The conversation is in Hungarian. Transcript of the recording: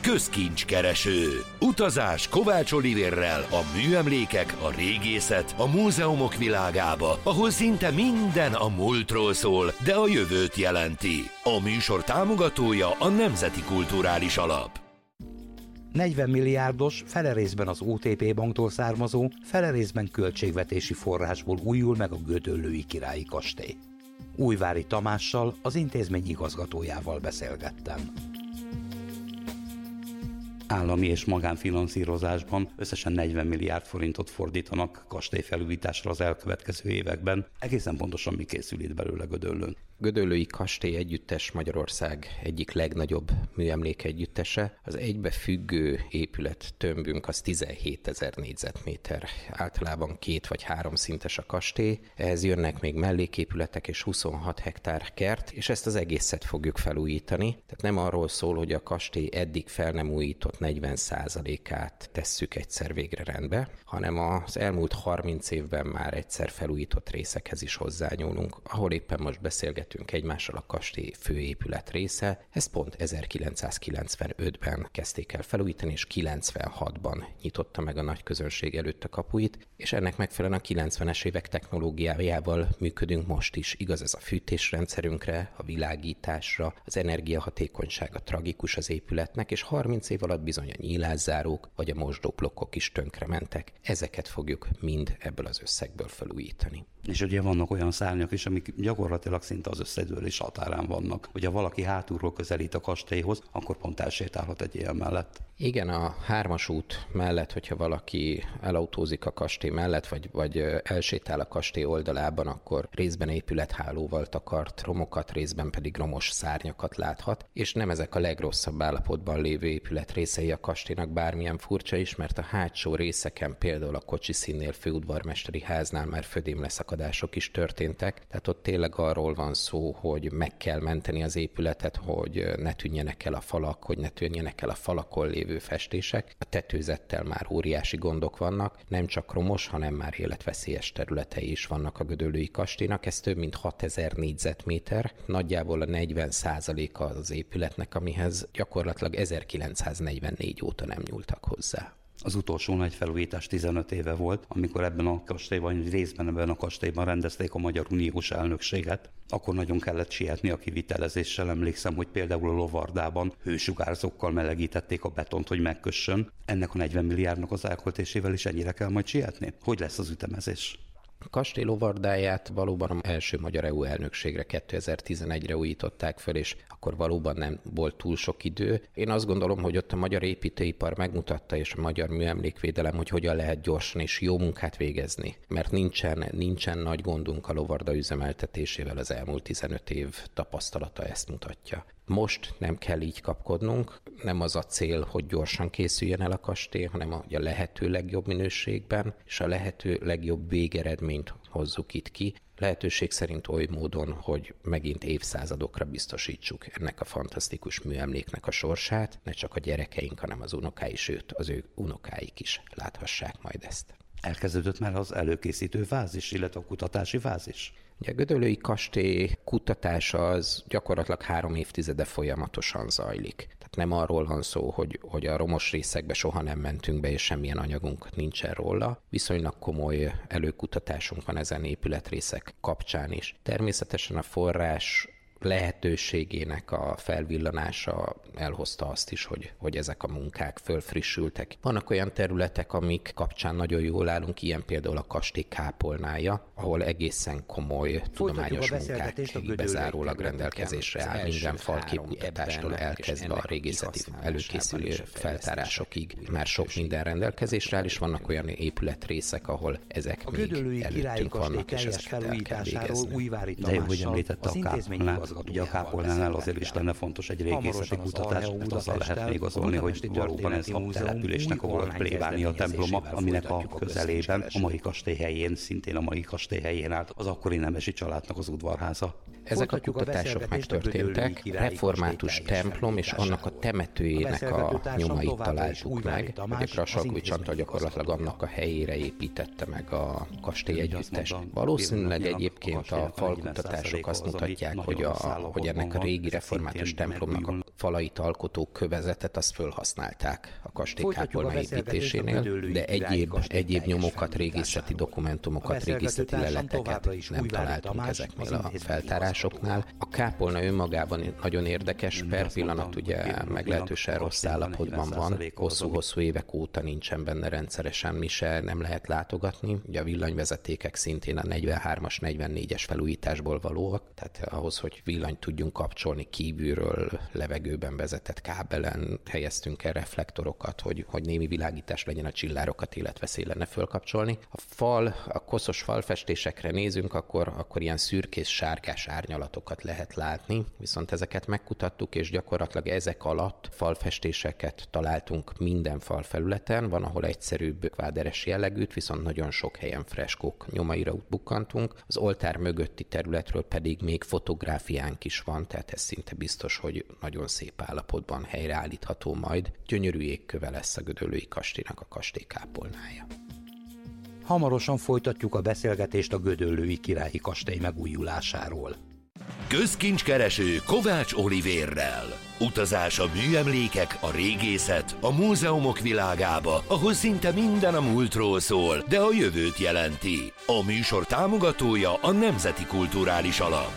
közkincskereső. Utazás Kovács Olivérrel a műemlékek, a régészet, a múzeumok világába, ahol szinte minden a múltról szól, de a jövőt jelenti. A műsor támogatója a Nemzeti Kulturális Alap. 40 milliárdos, fele részben az OTP banktól származó, fele részben költségvetési forrásból újul meg a Gödöllői Királyi Kastély. Újvári Tamással, az intézmény igazgatójával beszélgettem. Állami és magánfinanszírozásban összesen 40 milliárd forintot fordítanak kastélyfelújításra az elkövetkező években. Egészen pontosan mi készül itt belőle Gödöllőn? Gödöllői Kastély együttes Magyarország egyik legnagyobb műemlék együttese. Az egybefüggő épület tömbünk az 17 000 négyzetméter. Általában 2 vagy 3 szintes a kastély. Ehhez jönnek még melléképületek és 26 hektár kert, és ezt az egészet fogjuk felújítani. Tehát nem arról szól, hogy a kastély eddig fel nem újított 40%-át tesszük egyszer végre rendbe, hanem az elmúlt 30 évben már egyszer felújított részekhez is hozzányúlunk. Ahol éppen most beszélgetünk egymással, a kastély főépület része, ezt pont 1995-ben kezdték el felújítani, és 96-ban nyitotta meg a nagy közönség előtt a kapuit, és ennek megfelelően a 90-es évek technológiájával működünk most is. Igaz ez a fűtésrendszerünkre, a világításra, az energiahatékonysága tragikus az épületnek, és 30 év alatt bizony a nyílászárók vagy a mosdóblokkok is tönkrementek. Ezeket fogjuk mind ebből az összegből felújítani. És ugye vannak olyan szárnyak is, amik gyakorlatilag szinte az összedőlés határán vannak. Hogyha valaki hátulról közelít a kastélyhoz, akkor pont elsétálhat egy ilyen mellett. Igen, a 3-as út mellett, hogyha valaki elautózik a kastély mellett, vagy elsétál a kastély oldalában, akkor részben épülethálóval takart romokat, részben pedig romos szárnyakat láthat, és nem ezek a legrosszabb állapotban lévő épület részei a kastélynak, bármilyen furcsa is, mert a hátsó részeken, például a kocsiszínnél, főudvarmesteri háznál már födémleszakadások is történtek, tehát ott tényleg arról van szó, hogy meg kell menteni az épületet, hogy ne tűnjenek el a falak, hogy ne tűnjenek el a falakon lévő festések. A tetőzettel már óriási gondok vannak, nem csak romos, hanem már életveszélyes területei is vannak a Gödöllői kastélynak. Ez több mint 6000 négyzetméter, nagyjából a 40%-a az épületnek, amihez gyakorlatilag 1944 óta nem nyúltak hozzá. Az utolsó nagy felújítás 15 éve volt, amikor ebben a kastélyban, vagy részben ebben a kastélyban rendezték a Magyar Uniós elnökséget. Akkor nagyon kellett sietni a kivitelezéssel. Emlékszem, hogy például a Lovardában hősugárzókkal melegítették a betont, hogy megkössön. Ennek a 40 milliárdnak az elköltésével is ennyire kell majd sietni? Hogy lesz az ütemezés? A kastély lovardáját valóban az első magyar EU elnökségre 2011-re újították föl, és akkor valóban nem volt túl sok idő. Én azt gondolom, hogy ott a magyar építőipar megmutatta, és a magyar műemlékvédelem, hogy hogyan lehet gyorsan és jó munkát végezni. Mert nincsen nagy gondunk a lovarda üzemeltetésével, az elmúlt 15 év tapasztalata ezt mutatja. Most nem kell így kapkodnunk, nem az a cél, hogy gyorsan készüljen el a kastély, hanem a lehető legjobb minőségben, és a lehető legjobb végeredményt hozzuk itt ki. Lehetőség szerint oly módon, hogy megint évszázadokra biztosítsuk ennek a fantasztikus műemléknek a sorsát, ne csak a gyerekeink, hanem az unokái, sőt az ő unokáik is láthassák majd ezt. Elkezdődött már az előkészítő fázis, illetve a kutatási fázis? Ugye a Gödöllői kastély kutatása az gyakorlatilag 3 évtizede folyamatosan zajlik. Tehát nem arról van szó, hogy a romos részekbe soha nem mentünk be, és semmilyen anyagunk nincsen róla. Viszonylag komoly előkutatásunk van ezen épületrészek kapcsán is. Természetesen a forrás lehetőségének a felvillanása elhozta azt is, hogy ezek a munkák fölfrissültek. Vannak olyan területek, amik kapcsán nagyon jól állunk, ilyen például a kastély kápolnája, ahol egészen komoly tudományos munkák bezárólag rendelkezésre áll, minden falképkutatástól elkezdve a régészeti előkészülő feltárásokig már sok minden rendelkezésre áll, és vannak olyan épületrészek, ahol ezek még előttünk vannak, és ezeket el kell végezni. De jó, hogy említette a kápolnát. Ugye a kápolnánál azért is lenne fontos egy régészeti kutatás, mert azzal lehet még igazolni, hogy valóban ez a településnek a volt plébánia temploma, aminek a közelében, a mai kastély helyén, szintén a mai kastély helyén állt az akkori nemesi családnak az udvarháza. Ezek a kutatások megtörténtek, református templom és annak a temetőjének a nyomait találtuk meg. A Krasalkovics Antal gyakorlatilag annak a helyére építette meg a kastély együttest. Valószínűleg egyébként a falkutatások azt mutatják, hogy a hogy ennek a régi református templomnak a falait alkotó kövezetet azt fölhasználták a kastélykápolna építésénél, de egyéb nyomokat, régészeti dokumentumokat, régészeti leleteket nem találtunk ezeknél a feltárásoknál. A kápolna önmagában nagyon érdekes, per pillanat ugye meglehetősen rossz állapotban van, hosszú-hosszú évek óta nincsen benne rendszeresen mi se, nem lehet látogatni. Ugye a villanyvezetékek szintén a 43-as, 44-es felújításból valóak, tehát ahhoz, hogy villanyt tudjunk kapcsolni kívülről, levegőben vezetett kábelen helyeztünk el reflektorokat, hogy némi világítás legyen a csillárokat, életveszély lenne fölkapcsolni. A koszos falfestésekre nézünk, akkor ilyen szürkés sárgás árnyalatokat lehet látni, viszont ezeket megkutattuk, és gyakorlatilag ezek alatt falfestéseket találtunk minden falfelületen, van, ahol egyszerűbb kváderes jellegűt, viszont nagyon sok helyen freskók nyomaira bukkantunk. Az oltár mögötti területről pedig még fotográfiánk is van, tehát ez szinte biztos, hogy nagyon szép állapotban helyreállítható majd. Gyönyörű jégköve lesz a Gödöllői kastélynak a kastélykápolnája. Hamarosan folytatjuk a beszélgetést a Gödöllői Királyi Kastély megújulásáról. Közkincskereső Kovács Olivérrel. Utazás a műemlékek, a régészet, a múzeumok világába, ahol szinte minden a múltról szól, de a jövőt jelenti. A műsor támogatója a Nemzeti Kulturális Alap.